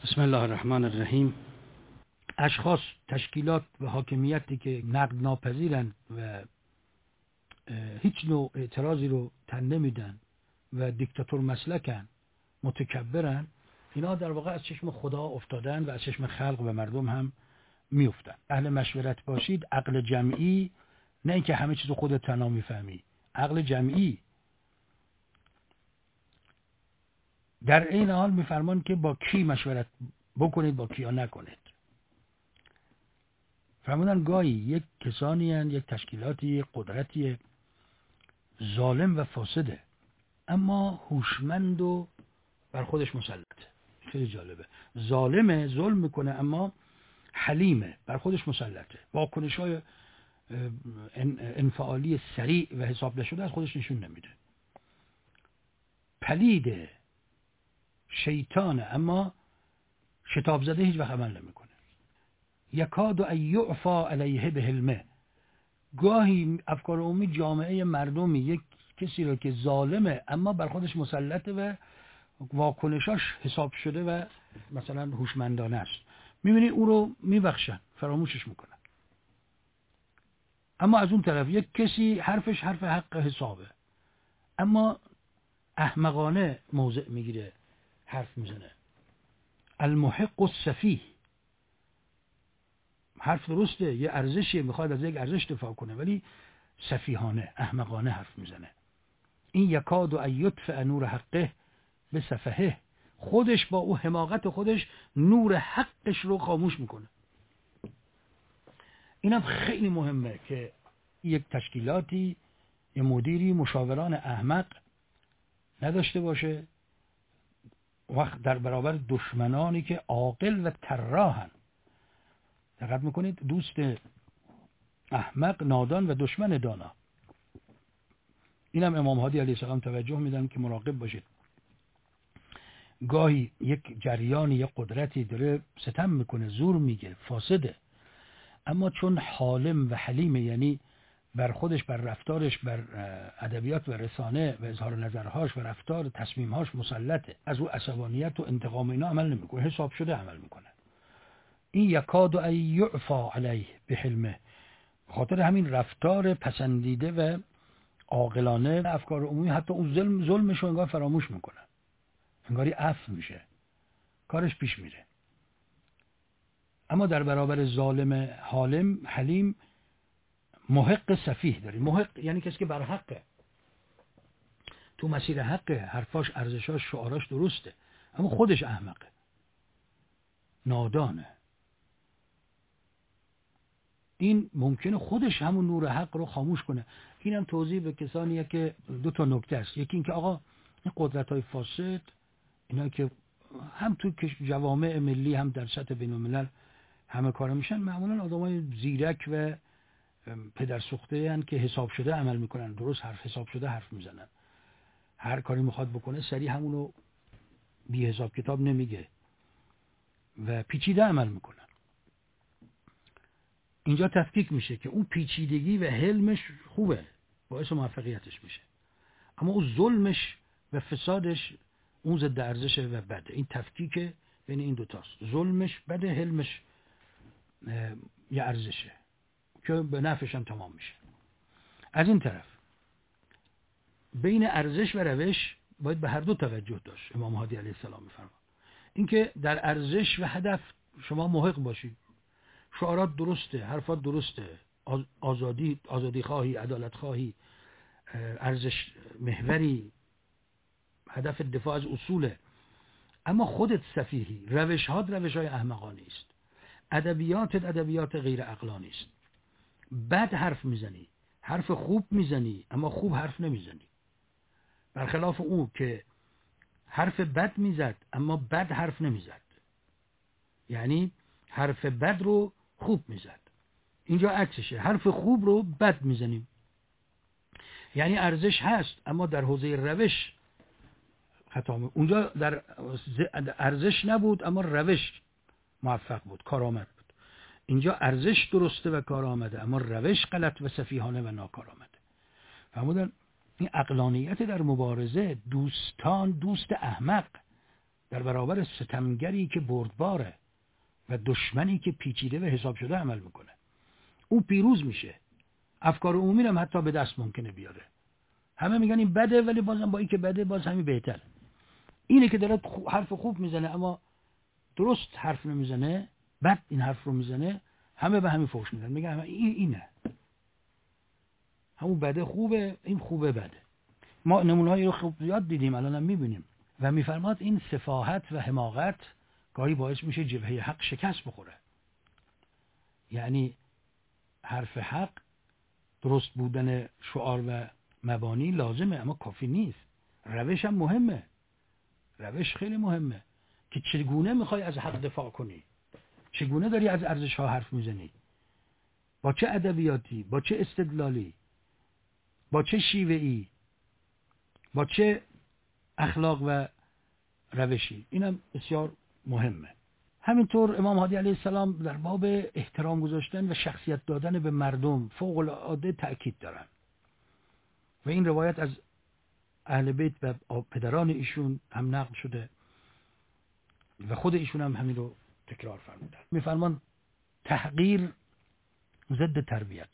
بسم الله الرحمن الرحیم. اشخاص، تشکیلات و حاکمیتی که نقد ناپذیرند و هیچ نوع اعتراضی رو تن نمیدن و دیکتاتور مسلکن، متکبرن، اینا در واقع از چشم خدا افتادن و از چشم خلق و مردم هم میافتن. اهل مشورت باشید، عقل جمعی، نه اینکه همه چیزو خودت تنها میفهمی، عقل جمعی. در این حال میفرمان که با کی مشورت بکنید، با کیا نکنید. فرمودن گاهی یک کسانی هستند، یک تشکیلاتی، یک قدرتی ظالم و فاسده، اما هوشمند و بر خودش مسلطه. خیلی جالبه. ظالمه، ظلم میکنه، اما حلیمه، بر خودش مسلطه. واکنش‌های انفعالی سریع و حساب نشده از خودش نشون نمیده. پلیده، شیطانه، اما شتاب زده هیچ وقت عمل نمیکنه. یکاد ان یعفا علیه بحلمه. گاهی افکار عمومی جامعه مردمی یک کسی رو که ظالمه اما بر خودش مسلطه و واکنشاش حساب شده و مثلا هوشمندانه است، میبینی او رو میبخشن، فراموشش میکنن. اما از اون طرف یک کسی حرفش حرف حق حسابه، اما احمقانه موضع میگیره، حرف میزنه. المحق السفیه، حرف درسته، یه ارزشی میخواد از یک ارزش دفاع کنه، ولی سفیهانه، احمقانه حرف میزنه. این یکاد ان یطفئ نور حقه بسفهه، خودش با او حماقت خودش نور حقش رو خاموش میکنه. اینم خیلی مهمه که یک تشکیلاتی، یه مدیری مشاوران احمق نداشته باشه وقت در برابر دشمنانی که عاقل و طراحن. دقت میکنید، دوست احمق نادان و دشمن دانا. اینم امام هادی علیه السلام توجه میدن که مراقب باشید. گاهی یک جریانی، یک قدرتی داره ستم میکنه، زور میگه، فاسده، اما چون حالم و حلیمه، یعنی بر خودش، بر رفتارش، بر ادبیات و رسانه و اظهار نظرهاش و رفتار تصمیمهاش مسلطه، از او عصبانیت و انتقام اینا عمل نمیکنه، حساب شده عمل میکنه. این یکاد ان یعفا علیه بحلمه، خاطر همین رفتار پسندیده و عاقلانه افکار عمومی حتی اون ظلمش رو انگار فراموش میکنه، انگاری عفو میشه، کارش پیش میره. اما در برابر ظالم حالم حلیم محق سفیه داری. محق یعنی کسی که بر حقه، تو مسیر حقه، حرفاش، ارزشاش، شعاراش درسته، اما خودش احمقه، نادانه. این ممکنه خودش همون نور حق رو خاموش کنه. اینم توضیح به کسانیه که دو تا نکته است. یکی این که آقا این قدرت‌های فاسد، اینا که هم تو جوامع ملی هم در سطح بین‌الملل همه کار میشن، معمولا آدمای زیرک و پدرسوخته هستند که حساب شده عمل میکنن، درست حرف حساب شده حرف میزنن، هر کاری میخواد بکنه سریع همونو بی حساب کتاب نمیگه و پیچیده عمل میکنن. اینجا تفکیک میشه که اون پیچیدگی و حلمش خوبه، باعث موفقیتش میشه، اما اون ظلمش و فسادش اون ضد ارزشه و بده. این تفکیک بین این دوتاست. ظلمش بده، حلمش یه ارزشه که به نفعش هم تمام میشه. از این طرف بین ارزش و روش باید به هر دو توجه داشت. امام هادی علیه السلام میفرمان اینکه در ارزش و هدف شما محق باشید، شعارات درسته، حرفات درسته، آزادی خواهی، عدالت خواهی، ارزش محوری، هدف دفاع از اصوله، اما خودت سفیهی، روش‌هات روش‌های احمقانه است، ادبیاتت ادبیات غیر عقلانی است، بد حرف میزنی، حرف خوب میزنی اما خوب حرف نمیزنی، برخلاف اون که حرف بد میزد اما بد حرف نمیزد، یعنی حرف بد رو خوب میزد. اینجا عکسشه، حرف خوب رو بد میزنیم، یعنی ارزش هست اما در حوزه روش خطا بود. اونجا در ارزش نبود اما روش موفق بود، کارآمد بود. اینجا ارزش درسته و کارآمده اما روش غلط و سفیهانه و ناکارآمده. فرمودن این عقلانیت در مبارزه، دوست احمق در برابر ستمگری که بردباره و دشمنی که پیچیده و حساب شده عمل میکنه. او پیروز میشه. افکار عمومی هم حتی به دست ممکنه بیاره. همه میگن این بده، ولی بازم با این که بده باز همین بهتر. اینه که داره حرف خوب میزنه اما درست حرف نمیزنه، بد این حرف رو میزنه، همه به همین فوش میدن، میگن اینه، همون بده خوبه، این خوبه بده. ما نمونه‌ای رو خوب زیاد دیدیم، الان هم میبینیم و میفرماد این سفاهت و حماقت گاهی باعث میشه جبهه حق شکست بخوره. یعنی حرف حق، درست بودن شعار و مبانی لازمه اما کافی نیست. روش هم مهمه. روش خیلی مهمه که چگونه میخوای از حق دفاع کنی، چگونه داری از ارزش ها حرف میزنی، با چه ادبیاتی، با چه استدلالی، با چه شیوهی، با چه اخلاق و روشی. اینم بسیار مهمه. همینطور امام هادی علیه السلام در باب احترام گذاشتن و شخصیت دادن به مردم فوق العاده تأکید دارن و این روایت از اهل بیت و پدران ایشون هم نقل شده و خود ایشون هم همین رو تکرار فرمودن. میفرمان تحقیر ضد تربیت.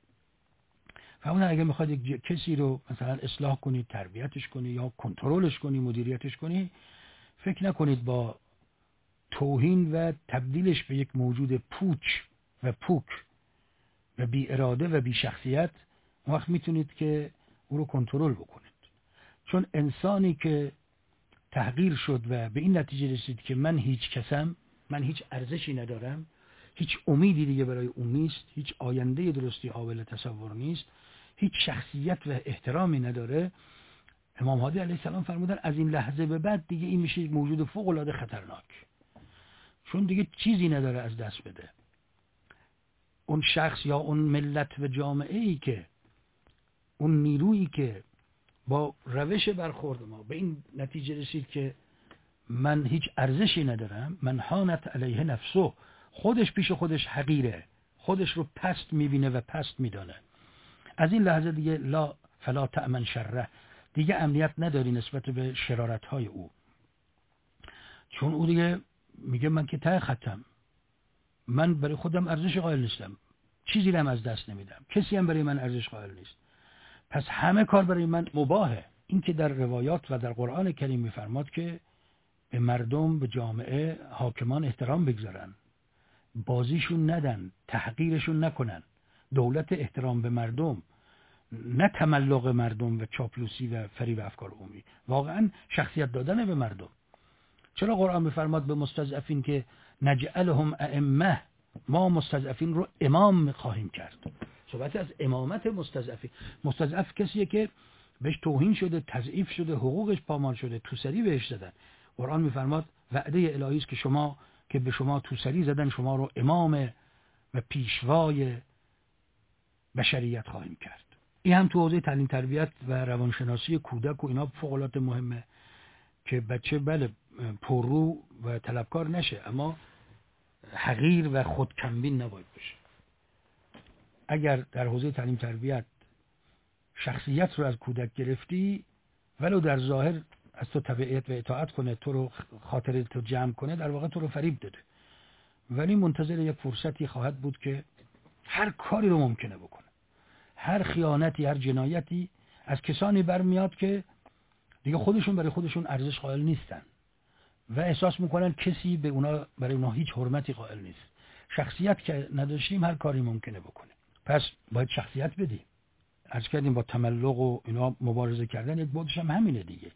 فرمودن اگه میخواد کسی رو مثلا اصلاح کنی، تربیتش کنی یا کنترلش کنی، مدیریتش کنی، فکر نکنید با توهین و تبدیلش به یک موجود پوچ و پوک و بی اراده و بی شخصیت وقت میتونید که او رو کنترل بکنید. چون انسانی که تحقیر شد و به این نتیجه رسید که من هیچ کسم، من هیچ ارزشی ندارم، هیچ امیدی دیگه برای اون نیست، هیچ آینده درستی قابل تصور نیست، هیچ شخصیت و احترامی نداره، امام هادی علیه السلام فرمودن از این لحظه به بعد دیگه این میشه موجود فوق العاده خطرناک، چون دیگه چیزی نداره از دست بده. اون شخص یا اون ملت و جامعه‌ای که، اون نیرویی که با روش برخورد ما به این نتیجه رسید که من هیچ ارزشی ندارم، من حانت علیه نفسه، خودش پیش خودش حقیره، خودش رو پست میبینه و پست میدانه، از این لحظه دیگه لا فلا تأمن شره، دیگه امنیت نداری نسبت به شرارت‌های او، چون او دیگه میگه من که ته خطم، من برای خودم ارزش قائل نیستم، چیزی رو هم از دست نمیدم، کسی هم برای من ارزش قائل نیست، پس همه کار برای من مباهه. این که در روایات و در قرآن کریم میفرماد که به مردم، به جامعه، حاکمان احترام بگذارن، بازیشون ندن، تحقیرشون نکنن، دولت احترام به مردم، نه تملق مردم و چاپلوسی و فریب افکار عمومی، واقعا شخصیت دادن به مردم. چرا قرآن میفرماد به مستضعفین که نجعلهم ائمه، ما مستضعفین رو امام خواهیم کرد؟ صحبت از امامت مستضعفین. مستضعف کسیه که بهش توهین شده، تضعیف شده، حقوقش پامال شده، توسری بهش زدن. قرآن میفرماد وعده الهی است که شما که به شما توسری زدن شما رو امام و پیشوای بشریت خواهیم کرد. این هم تو حوزه تعلیم تربیت و روانشناسی کودک و اینا فوق العاده مهمه که بچه بله پررو و طلبکار نشه اما حقیر و خودکمبین نباید بشه. اگر در حوزه تعلیم تربیت شخصیت رو از کودک گرفتی، ولو در ظاهر از تو تبعیت و اطاعت کنه، تو رو خاطرت رو جمع کنه، در واقع تو رو فریب داده، ولی منتظر یک فرصتی خواهد بود که هر کاری رو ممکنه بکنه، هر خیانتی، هر جنایتی از کسانی برمیاد که دیگه خودشون برای خودشون ارزش قائل نیستن و احساس میکنن کسی به اونا، برای اونا هیچ حرمتی قائل نیست. شخصیت که نداشتیم هر کاری ممکنه بکنه، پس باید شخصیت بدیم. عرض کردیم با تملق و اینا مبارزه کردن یک بودش هم همینه دیگه.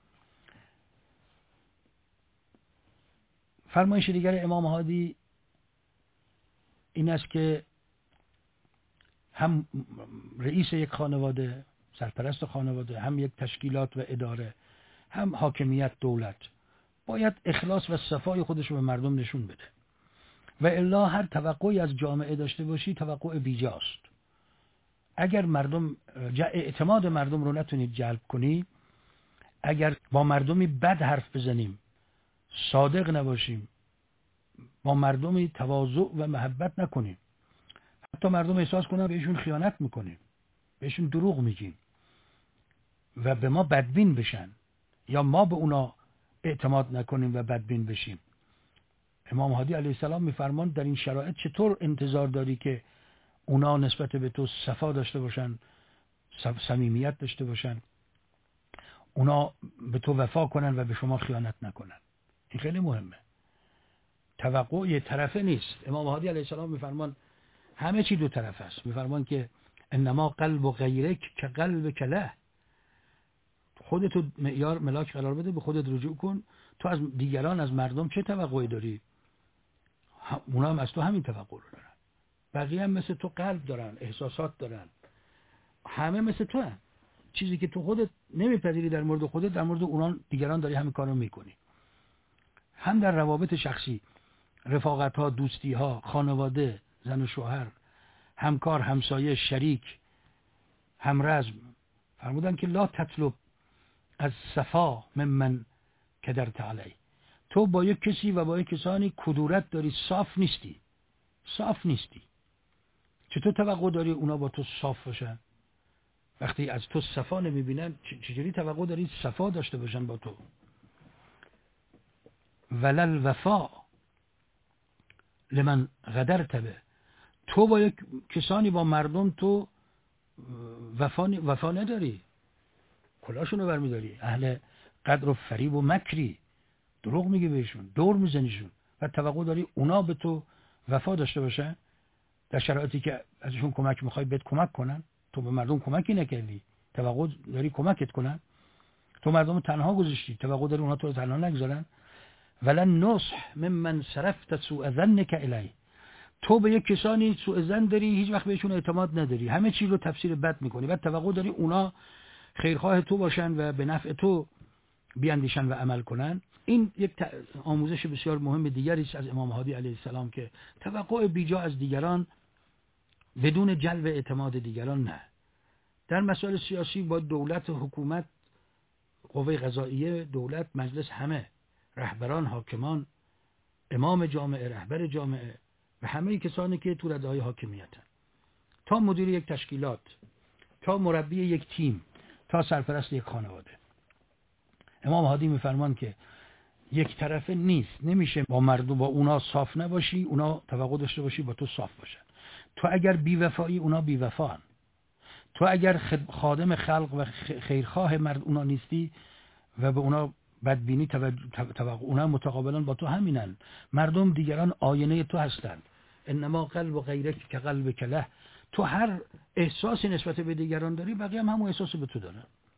فرمایش دیگر امام هادی این است که هم رئیس یک خانواده، سرپرست خانواده، هم یک تشکیلات و اداره، هم حاکمیت، دولت، باید اخلاص و صفای خودش رو به مردم نشون بده و الا هر توقعی از جامعه داشته باشی توقع بیجاست. اگر مردم اعتماد مردم رو نتونید جلب کنی، اگر با مردمی بد حرف بزنیم، صادق نباشیم، با مردمی تواضع و محبت نکنیم، حتی مردم احساس کنن بهشون خیانت میکنیم، بهشون دروغ میگیم و به ما بدبین بشن یا ما به اونا اعتماد نکنیم و بدبین بشیم. امام هادی علیه السلام میفرمان در این شرایط چطور انتظار داری که اونا نسبت به تو صفا داشته باشن، صمیمیت داشته باشن، اونا به تو وفا کنن و به شما خیانت نکنن. این خیلی مهمه. توقع یه طرفه نیست. امام هادی علیه السلام میفرمان همه چی دو طرف است. میفرمان که انما قلب غیرک که قلب کله. خودتو معیار ملاک قرار بده، به خودت رجوع کن. تو از دیگران، از مردم چه توقعی داری؟ اونا هم از تو همین توقع رو دارن. بقیه هم مثل تو قلب دارن، احساسات دارن، همه مثل تو هم. چیزی که تو خودت نمیپذیری در مورد خودت، در مورد اونا دیگران داری همین کارو میکنی. هم در روابط شخصی، رفاقت ها، دوستی ها، خانواده، زن و شوهر، همکار، همسایه، شریک، همرزم، فرمودن که لا تطلب از صفا ممن کدرت علی. تو با یک کسی و با یک کسانی کدورت داری، صاف نیستی. چطور توقع داری اونا با تو صاف باشن؟ وقتی از تو صفا نمیبینن، چجوری توقع داری صفا داشته باشن با تو؟ ولل وفا لمن غدرت به. تو با یک کسانی، با مردم تو وفا نداری، کلاشونو برمیداری، اهل قدر و فریب و مکری، دروغ میگی بهشون، دور میزنیشون و توقع داری اونا به تو وفا داشته باشن در شرایطی که ازشون کمک میخوای بهت کمک کنن. تو به مردم کمکی نکردی، توقع داری کمکت کنن. تو مردم تنها گذاشتی، توقع داری اونا تو رو تنها نگذارن. ولن نصح ممن صرفت سوء ظنک الیه. تو به یک کسانی سوء ظن داری، هیچ وقت بهشون اعتماد نداری، همه چیز رو تفسیر بد میکنی، بعد توقع داری اونا خیرخواه تو باشن و به نفع تو بیاندیشن و عمل کنن. این یک آموزش بسیار مهم دیگری است از امام هادی علیه السلام که توقع بیجا از دیگران بدون جلب اعتماد دیگران نه. در مسائل سیاسی با دولت، حکومت، قوه قضاییه، دولت، مجلس، همه رهبران، حاکمان، امام جامعه، رهبر جامعه و همه کسانی که تو رده‌های حاکمیتن، تا مدیر یک تشکیلات، تا مربی یک تیم، تا سرپرست یک خانواده. امام هادی میفرمان که یک طرفه نیست. نمیشه با مردم، با اونا صاف نباشی، اونا توقع داشته باشی با تو صاف باشن. تو اگر بی‌وفایی، اونا بی‌وفان. تو اگر خادم خلق و خیرخواه مرد اونا نیستی و به اونا بدبینی، توقع اونا متقابلا با تو همینن. مردم دیگران آینه تو هستند. انما قلب غیرک که قلب کله. تو هر احساسی نسبت به دیگران داری، بقیه هم همون احساس به تو دارن.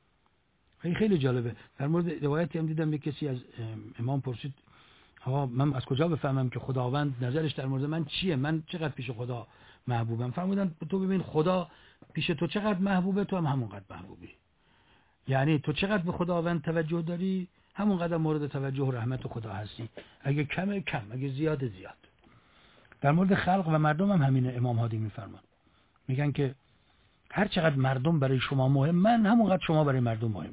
خیلی جالبه. در مورد روایتی هم دیدم، یک کسی از امام پرسید آقا من از کجا بفهمم که خداوند نظرش در مورد من چیه؟ من چقدر پیش خدا محبوبم؟ فرمودن تو ببین خدا پیش تو چقدر محبوبه، تو هم همونقدر محبوبی. یعنی تو چقدر به خداوند توجه داری، همونقدر مورد توجه و رحمت خدا هستی. اگه کمه کم، اگه زیاده زیاد. در مورد خلق و مردم هم همینه. امام هادی میفرمان، میگن که هر چقدر مردم برای شما مهمن، همونقدر شما برای مردم مهمی.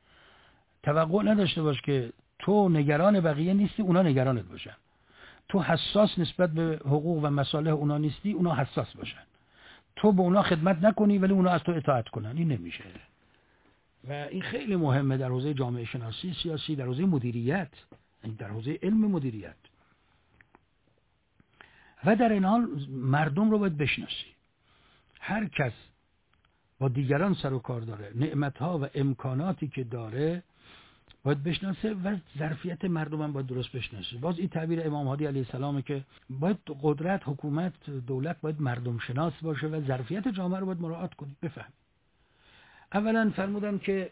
توقع نداشته باش که تو نگران بقیه نیستی، اونا نگرانت باشن. تو حساس نسبت به حقوق و مصالح اونا نیستی، اونا حساس باشن. تو به اونا خدمت نکنی ولی اونا از تو اطاعت کنن. این نمیشه. و این خیلی مهمه در حوزه جامعه شناسی سیاسی، در حوزه مدیریت، در حوزه علم مدیریت. و در این حال مردم رو باید بشناسی. هر کس با دیگران سر و کار داره، نعمتها و امکاناتی که داره باید بشناسه و ظرفیت مردم هم باید درست بشناسه. باز این تعبیر امام هادی علیه السلامه که باید قدرت، حکومت، دولت باید مردم شناس باشه و ظرفیت جامعه رو باید مراعات کنی، بفهم. اولا فرمودن که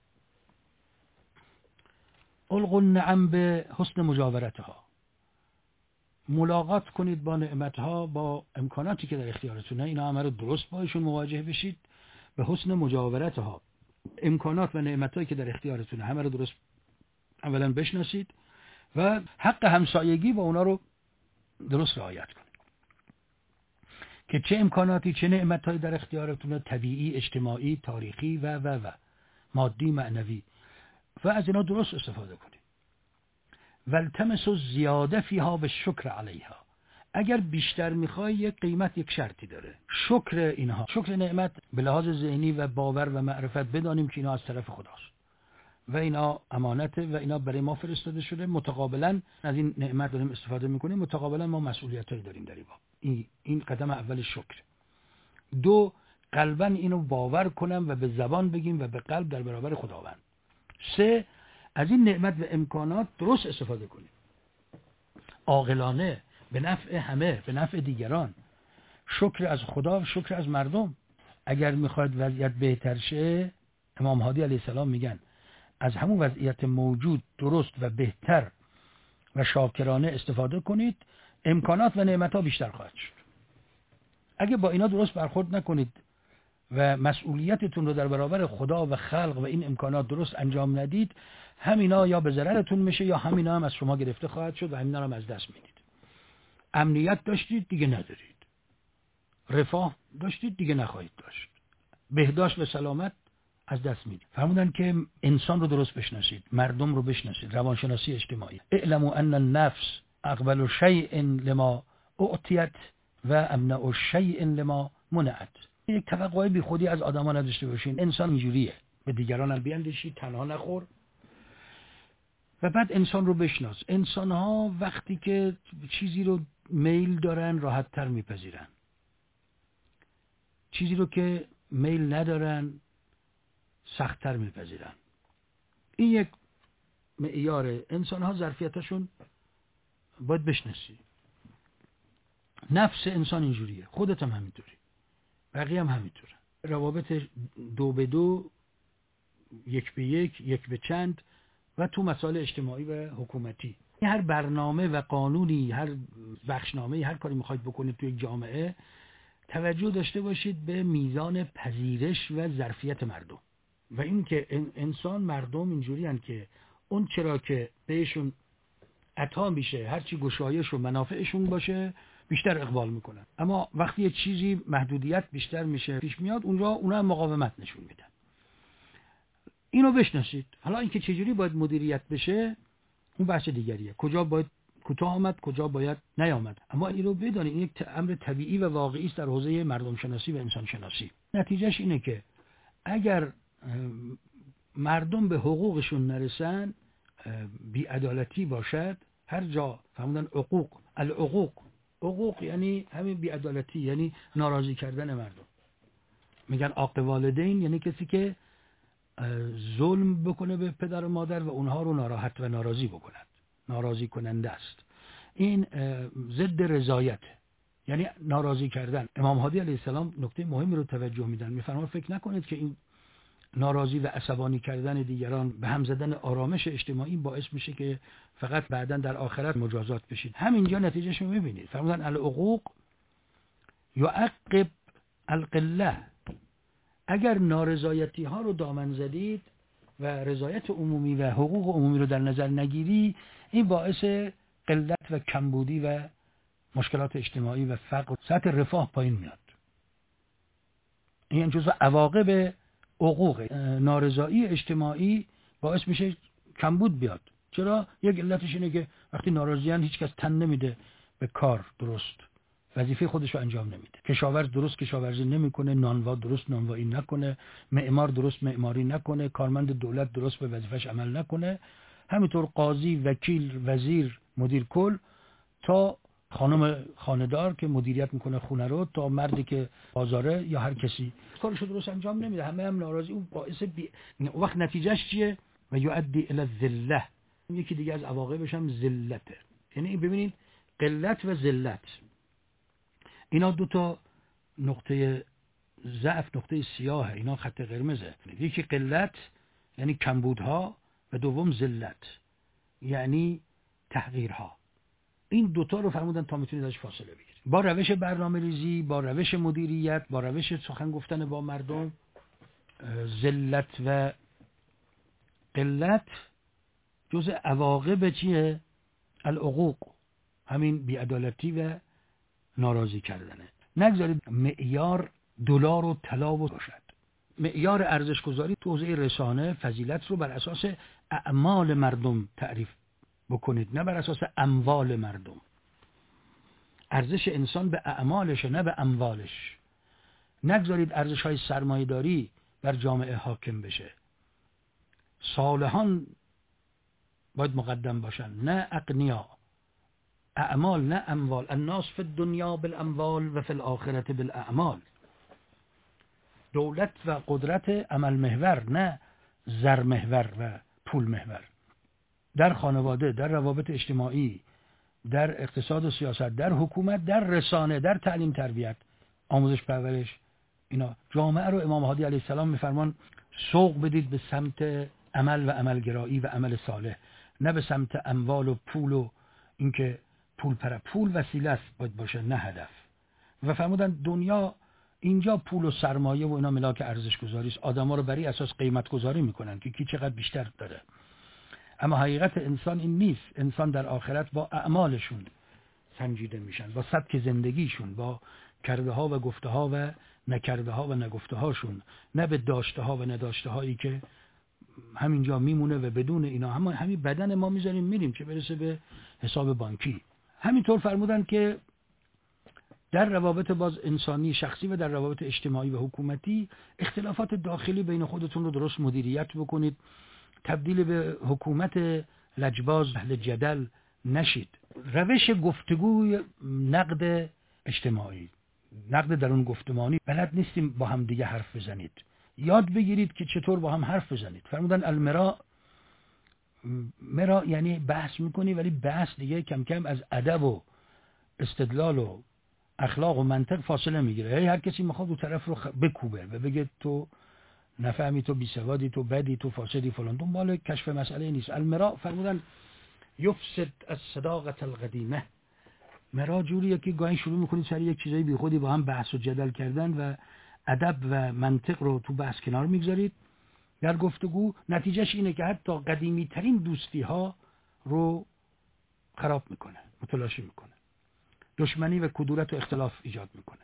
القوا النعم به حسن مجاورتها. ملاقات کنید با نعمتها، با امکاناتی که در اختیارتونه، اینا همه رو درست باشون مواجه بشید. به حسن مجاورتها، امکانات و نعمتایی که در اختیارتونه همه رو درست اولا بشناسید و حق همسایگی با اونا رو درست رعایت کنید که چه امکاناتی، چه نعمتایی در اختیارتونه، طبیعی، اجتماعی، تاریخی و مادی، معنوی، و از اینا درست استفاده کنید. والتمسوا الزیاده فیها والشکر علیها. اگر بیشتر میخوای، یک قیمت، یک شرطی داره. شکر اینها، شکر نعمت به لحاظ ذهنی و باور و معرفت بدانیم که اینا از طرف خداست و اینا امانته و اینا برای ما فرستاده شده، متقابلا از این نعمت داریم استفاده میکنیم، متقابلا ما مسئولیتایی داریم در این باب. این قدم اول شکر. 2 قلبا اینو باور کنم و به زبان بگیم و به قلب در برابر خداوند. 3 از این نعمت و امکانات درست استفاده کنیم، عاقلانه، به نفع همه، به نفع دیگران. شکر از خدا، شکر از مردم. اگر میخواید وضعیت بهتر شه، امام هادی علیه السلام میگن از همون وضعیت موجود درست و بهتر و شاکرانه استفاده کنید، امکانات و نعمت‌ها بیشتر خواهد شد. اگه با اینا درست برخورد نکنید و مسئولیتتون رو در برابر خدا و خلق و این امکانات درست انجام ندید، همینا یا به ضررتون میشه یا همینا هم از شما گرفته خواهد شد و همینا هم از دست میدید. امنیت داشتید دیگه ندارید، رفاه داشتید دیگه نخواهید داشت، بهداشت و سلامت از دست میدید. فرمودن که انسان رو درست بشناسید، مردم رو بشناسید، روانشناسی اجتماعی. اعلموا ان النفس اقبل شیء لما اعطیت و امنع شیء لما منعت. یک توقع بی خودی از آدما نداشته باشین. انسان اینجوریه، به دیگران هم بیاندیشید، تنها نخور. و بعد انسان رو بشناس. انسان ها وقتی که چیزی رو میل دارن راحت تر میپذیرن، چیزی رو که میل ندارن سخت تر میپذیرن. این یک معیار. انسان ها ظرفیتشون باید بشناسی. نفس انسان اینجوریه، خودت هم همینطوری، بقیه هم همینطوره. روابط 2 به 2، 1 به 1، 1 به چند و تو مسائل اجتماعی و حکومتی. هر برنامه و قانونی، هر بخشنامه، هر کاری میخواید بکنید توی یک جامعه، توجه داشته باشید به میزان پذیرش و ظرفیت مردم و این که انسان، مردم اینجوری هستند که اون چرا که بهشون عطا میشه، هرچی گشایش و منافعشون باشه بیشتر اقبال میکنن. اما وقتی یه چیزی محدودیت بیشتر میشه پیش میاد، اونجا اونا مقاومت نشون میدن. اینو بشناسید. حالا اینکه چجوری باید مدیریت بشه اون بحث دیگریه، کجا باید کوتاه آمد، کجا باید نیامد. اما این رو بدانید این یک امر طبیعی و واقعی است در حوزه مردم شناسی و انسان شناسی. نتیجهش اینه که اگر مردم به حقوقشون نرسن، بی‌عدالتی باشد، هر جا فرمودن عقوق یعنی همین بی‌عدالتی، یعنی ناراضی کردن مردم. میگن عاق والدین یعنی کسی که ظلم بکنه به پدر و مادر و اونها رو ناراحت و ناراضی بکند، ناراضی کننده است. این ضد رضایت، یعنی ناراضی کردن. امام هادی علیه السلام نکته مهمی رو توجه میدن، میفرماید فکر نکنید که این ناراضی و عصبانی کردن دیگران، به هم زدن آرامش اجتماعی باعث میشه که فقط بعداً در آخرت مجازات بشید. همینجا نتیجهش رو میبینید. فرمودن العقوق یعقب القله. اگر نارضایتی ها رو دامن زدید و رضایت عمومی و حقوق عمومی رو در نظر نگیری، این باعث قلت و کمبودی و مشکلات اجتماعی و فقر، سطح رفاه پایین میاد. این جزو عواقب عقوق. نارضایی اجتماعی باعث میشه کمبود بیاد. چرا؟ یک علتش اینه که وقتی ناراضیان هیچ کس تن نمیده به کار درست، وظیفه خودش رو انجام نمیده. کشاورز درست کشاورزی نمیکنه، نانوا درست نانوایی نکنه، معمار درست معماری نکنه، کارمند دولت درست به وظیفش عمل نکنه، همینطور قاضی، وکیل، وزیر، مدیر کل، تا خانم خانه‌دار که مدیریت میکنه خونه رو، تا مردی که بازاره یا هر کسی کارشو درست انجام نمیده، همه هم ناراضی. اون باعث وقت نتیجهش چیه؟ و یؤدی الی الذله. یکی دیگه از عواقبش هم ذلته. یعنی ببینید قلت و ذلت، اینا دو تا نقطه ضعف، نقطه سیاه، اینا خط قرمزه. یکی قلت یعنی کمبودها و دوم ذلت یعنی تحقیرها. این دوتا رو فرمودن تا میتونید ازش فاصله بگیرید. با روش برنامه ریزی، با روش مدیریت، با روش سخن گفتن با مردم، ذلت و قلت جزء عواقب چیه؟ العقوق، همین بی‌عدالتی و ناراضی کردنه. نگذارید معیار دلار و طلا باشد. معیار ارزش گذاری تو حوزه رسانه فضیلت رو بر اساس اعمال مردم تعریف بکنید، نه بر اساس اموال مردم. ارزش انسان به اعمالش، نه به اموالش. نگذارید ارزش‌های سرمایه‌داری بر جامعه حاکم بشه. صالحان باید مقدم باشن، نه اغنیا. اعمال نه اموال. الناس فی الدنیا بالاموال و فی الاخرة بالاعمال. دولت و قدرت عمل محور، نه زر محور و پول محور. در خانواده، در روابط اجتماعی، در اقتصاد و سیاست، در حکومت، در رسانه، در تعلیم تربیت، آموزش پرورش، اینا جامعه رو امام هادی علیه السلام میفرمان سوق بدید به سمت عمل و عملگرایی و عمل صالح، نه به سمت اموال و پول و اینکه پول وسیله است باید باشه، نه هدف. و فرمودن دنیا اینجا پول و سرمایه و اینا ملاک ارزش گذاری است. آدما رو بر اساس قیمت گذاری میکنن که کی چقدر بیشتر داره. اما حقیقت انسان این نیست. انسان در آخرت با اعمالشون سنجیده میشن، با سبک زندگیشون، با کرده ها و گفته ها و نکرده ها و نگفته هاشون، نه به داشته ها و نداشته هایی که همینجا میمونه و بدون اینا همین بدن ما میذاریم میریم، چه برسه به حساب بانکی. همینطور فرمودن که در روابط باز انسانی شخصی و در روابط اجتماعی و حکومتی اختلافات داخلی بین خودتون رو درست مدیریت بکنید، تبدیل به حکومت لجباز اهل جدل نشید. روش گفتگوی نقد اجتماعی، نقد درون گفتمانی، بلد نیستیم با هم دیگه حرف بزنید. یاد بگیرید که چطور با هم حرف بزنید. فرمودن المرا یعنی بحث میکنی، ولی بحث دیگه کم کم از ادب و استدلال و اخلاق و منطق فاصله میگیره. هر کسی میخواد اون طرف رو بکوبه و بگه تو نفهمی، تو بیسوادی، تو بدی، تو فاسدی، فلان. دنبال کشف مسئله نیست. المرا فرمودن یفسد الصداقة القدیمه. مرا جوریه که گاهی شروع میکنید سر یک چیزای بیخودی با هم بحث و جدل کردن و ادب و منطق رو تو بحث کنار میگذارید در گفتگو. نتیجهش اینه که حتی قدیمی ترین دوستی ها رو خراب میکنه، متلاشی میکنه، دشمنی و کدورت و اختلاف ایجاد میکنه.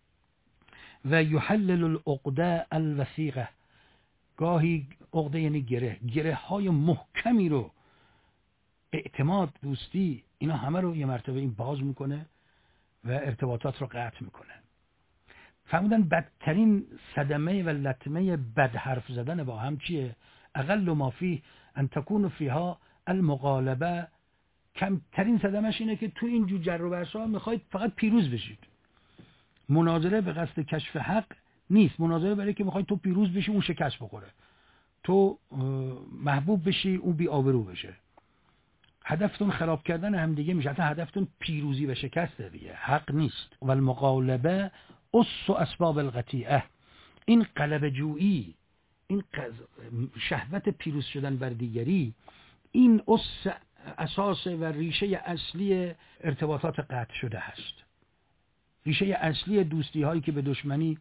و یحلل العقده الوثیقه. گاهی عقده یعنی گره های محکمی رو، اعتماد، دوستی، اینا همه رو یه مرتبه این باز میکنه و ارتباطات رو قطع میکنه. فرمودن بدترین صدمه و لطمه بد حرف زدن با هم چیه؟ اقل ما فیه ان تکون فیها المغالبه. کمترین صدمش اینه که تو این جر و بحث‌ها میخواید فقط پیروز بشید. مناظره به قصد کشف حق نیست. مناظره برای که میخواید تو پیروز بشی اون شکست بخوره، تو محبوب بشی اون بی آبرو بشه. هدفتون خراب کردن هم دیگه میشه. حتی هدفتون پیروزی و شکست دیگه، حق نیست. و المغالبه اس اسباب القطیعه. این غلبه جویی، این شهوت پیروز شدن بر دیگری، این اساس و ریشه اصلی ارتباطات قطع شده هست. ریشه اصلی دوستی هایی که به دشمنی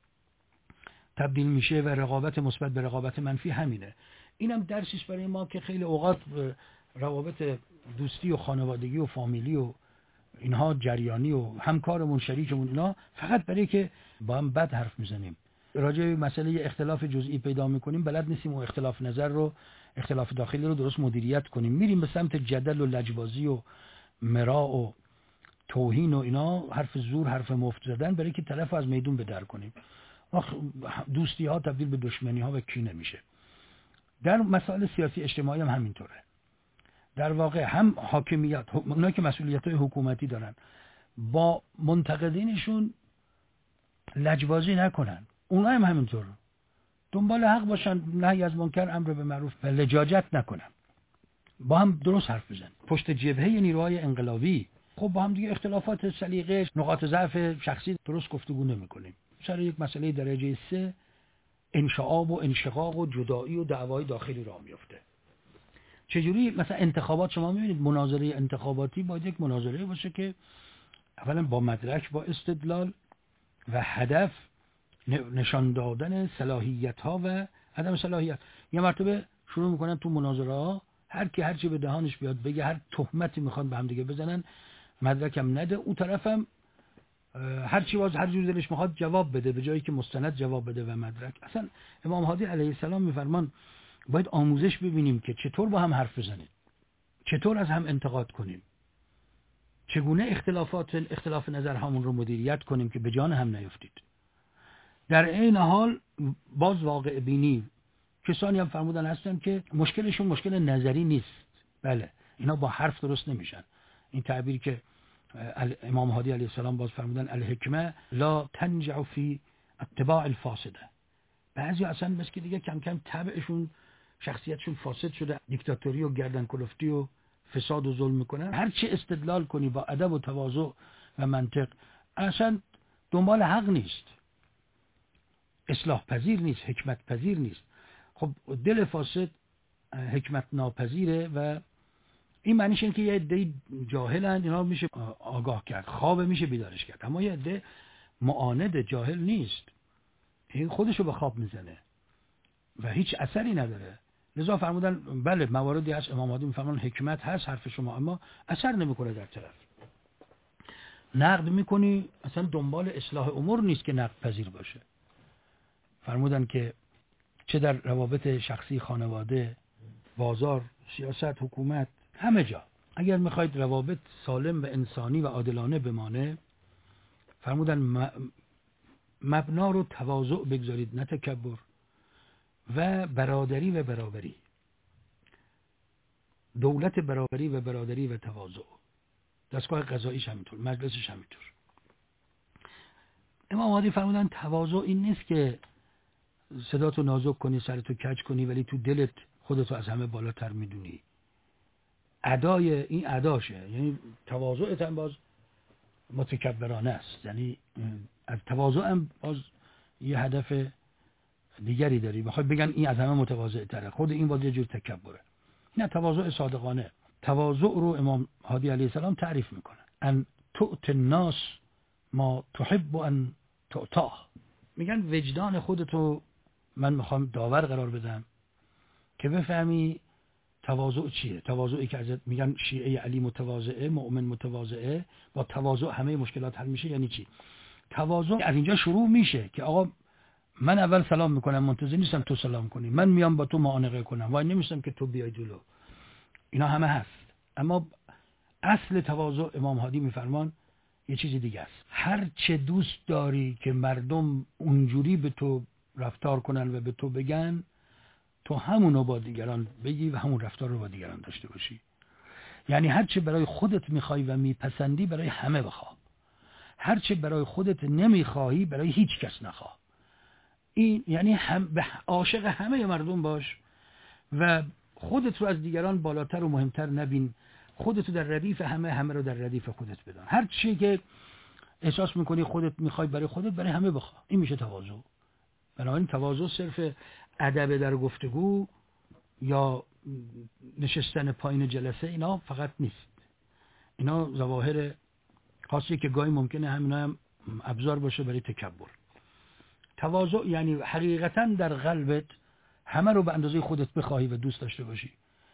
تبدیل میشه و رقابت مثبت به رقابت منفی همینه. اینم درسی است برای ما که خیلی اوقات روابط دوستی و خانوادگی و فامیلی و اینها جریانی و همکارمون، شریکمون، اینا فقط برای که با هم بد حرف میزنیم، راجع به مسئله اختلاف جزئی پیدا میکنیم، بلد نیستیم و اختلاف نظر رو، اختلاف داخلی رو درست مدیریت کنیم. میریم به سمت جدل و لجبازی و مرا و توهین و اینا، حرف زور، حرف مفت زدن برای که طرف از میدون بدر کنیم. دوستی ها تبدیل به دشمنی ها و کینه میشه. در مسائل سیاسی اجتماعی هم همینطوره. در واقع هم حاکمیت، اونایی که مسئولیت‌های حکومتی دارن، با منتقدینشون لجبازی نکنن. اونها هم همینطور دنبال حق باشن، نهی از منکر، امر به معروف و لجاجت نکنن. با هم درست حرف بزن. پشت جبهه نیروهای انقلابی خب با هم دیگه اختلافات سلیقه، نقاط ضعف شخصی درست گفتگو نمی‌کنیم. سر یک مسئله درجه 3 انشعاب و انشقاق و جدایی و دعوای داخلی راه میفته. چجوری؟ مثلا انتخابات، شما می‌بینید مناظره انتخاباتی باید یک مناظره باشه که اولا با مدرک، با استدلال و هدف نشان دادن صلاحیت‌ها و عدم صلاحیت. یه مرتبه شروع میکنن تو مناظره‌ها هر کی هر چی به دهانش بیاد بگه، هر تهمتی میخوان به هم دیگه بزنن، مدرکم نده، اون طرفم هر چی هر جور دلش میخواد جواب بده، به جایی که مستند جواب بده و مدرک. اصلا امام هادی علیه السلام میفرمان باید آموزش ببینیم که چطور با هم حرف بزنیم، چطور از هم انتقاد کنیم، چگونه اختلاف نظرهامون رو مدیریت کنیم که به جان هم نیفتید. در این حال باز واقع بینی کسانی هم فرمودن هستن که مشکلشون مشکل نظری نیست. بله، اینا با حرف درست نمیشن. این تعبیر که امام هادی علیه السلام باز فرمودن الحکمه لا تنجع فی اتباع الفاسده. بعضی اصلا مثل که دیگه کم کم طبعشون شخصیتشون فاسد شده، دیکتاتوری و گردن کلفتی و فساد و ظلم میکنن. هر چه استدلال کنی با ادب و تواضع و منطق، اصلا دنبال حق نیست، اصلاح پذیر نیست، حکمت پذیر نیست. خب دل فاسد حکمت ناپذیره و این معنیش اینه که یه عده جاهلن، اینا میشه آگاه کرد، خواب میشه بیدارش کرد. اما یه عده معاند جاهل نیست، این خودشو به خواب میزنه و هیچ اثری نداره. لذا فرمودن بله مواردی هست امام هادی میفرمان حکمت هست حرف شما، اما اثر نمیکنه در طرف. نقد میکنی اصلا دنبال اصلاح امور نیست که نقد پذیر باشه. فرمودن که چه در روابط شخصی، خانواده، بازار، سیاست، حکومت، همه جا اگر میخواید روابط سالم و انسانی و عادلانه بمانه، فرمودن مبنا رو تواضع بگذارید نه تکبر، و برادری و برابری، دولت برابری و برادری و تواضع، دستگاه قضاییش همینطور، مجلسش همینطور. امام هادی فرمودن تواضع این نیست که صداتو نازک کنی، سرتو کج کنی ولی تو دلت خودتو از همه بالاتر میدونی. ادای این اداشه، یعنی تواضعت هم باز متکبرانه است، یعنی از تواضع هم باز یه هدف دیگری داری، بخوای بگن این از همه متواضع تره، خود این باز یه جور تکبره. نه، تواضع صادقانه. تواضع رو امام هادی علیه السلام تعریف میکنه، ان تؤت الناس ما تحب ان تؤتاه. میگن وجدان خودتو من میخوام داور قرار بدم که بفهمی تواضع چیه. تواضعی که ازت میگن شیعه علی متواضعه، مؤمن متواضعه، با تواضع همه مشکلات حل میشه. یعنی چی؟ تواضع از اینجا شروع میشه که آقا من اول سلام میکنم، منتظر نیستم تو سلام کنی، من میام با تو معانقه کنم، وای نمیستم که تو بیای جلو. اینا همه هست، اما اصل تواضع امام هادی میفرمان یه چیزی دیگه است. هر چه دوست داری که مردم اونجوری به تو رفتار کنن و به تو بگن، تو همونو با دیگران بگی و همون رفتار رو با دیگران داشته باشی. یعنی هر چه برای خودت میخوای و میپسندی برای همه بخواه، هر چه برای خودت نمیخواهی برای هیچ کس نخواه. این یعنی عاشق همه مردم باش و خودت رو از دیگران بالاتر و مهمتر نبین. خودت رو در ردیف همه رو در ردیف خودت بدان. هر چی که احساس میکنی خودت میخوای برای خودت برای همه بخواه. این میشه تواضع. بنابراین تواضع صرف ادب در گفتگو یا نشستن پایین جلسه اینا فقط نیست. اینا ظواهر خاصی که گاهی ممکنه همینا هم ابزار باشه برای تکبر. تواضع یعنی حقیقتا در قلبت همه رو به اندازه خودت بخواهی و دوست داشته باشی،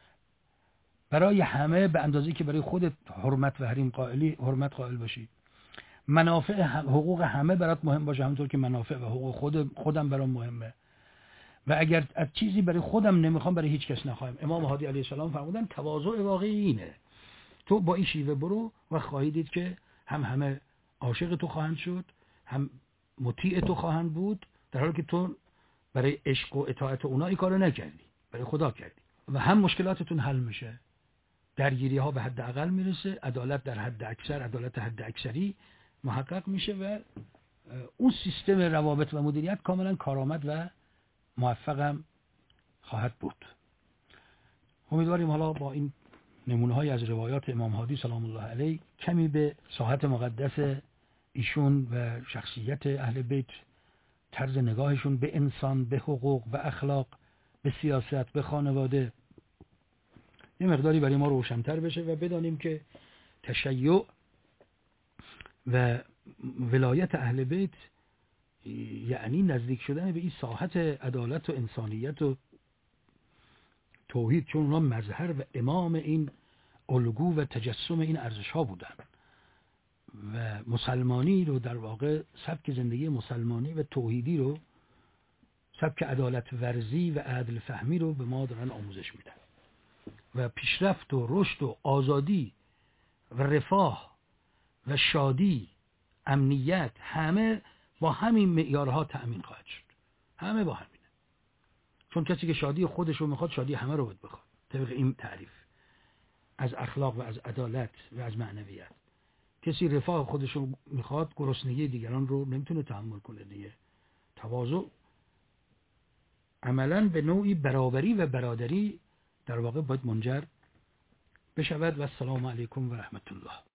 برای همه به اندازه‌ای که برای خودت حرمت و حرمت قائل باشی. منافع حقوق همه برات مهم باشه، همونطور که منافع و حقوق خودم برام مهمه. و اگر از چیزی برای خودم نمیخوام برای هیچ کس نخواهم. امام هادی علیه السلام فرمودن تواضع واقعی اینه. تو با این شیوه برو و خواهی دید که همه عاشق تو خواهند شد، هم مطیع تو خواهند بود، در حالی که تو برای عشق و اطاعت اونا این کارو نکردی، برای خدا کردی. و هم مشکلاتتون حل میشه، درگیری ها به حد اقل میرسه، عدالت در حد اکثر، عدالت حد اکثری محقق میشه و اون سیستم روابط و مدیریت کاملا کارآمد و موفقم خواهد بود. امیدواریم حالا با این نمونه‌های از روایات امام هادی سلام الله علیه کمی به ساحت مقدس ایشون و شخصیت اهل بیت، طرز نگاهشون به انسان، به حقوق، به اخلاق، به سیاست، به خانواده یه مقداری برای ما روشن‌تر بشه و بدانیم که تشیع و ولایت اهل بیت یعنی نزدیک شدن به این ساحت عدالت و انسانیت و توحید، چون اونا مظهر و امام این الگو و تجسم این ارزش ها بودن و مسلمانی رو در واقع سبک زندگی مسلمانی و توحیدی رو، سبک عدالت ورزی و عدل فهمی رو به ما دارن آموزش میدن و پیشرفت و رشد و آزادی و رفاه و شادی، امنیت، همه با همین معیارها تأمین خواهد شد. همه با همینه. چون کسی که شادی خودش رو میخواد شادی همه رو باید بخواد طبق این تعریف از اخلاق و از عدالت و از معنویت. کسی رفاه خودش رو میخواد گرسنگی دیگران رو نمیتونه تحمل کنه دیگه. تواضع عملاً به نوعی برابری و برادری در واقع باید منجر بشود. و السلام علیکم و رحمت الله.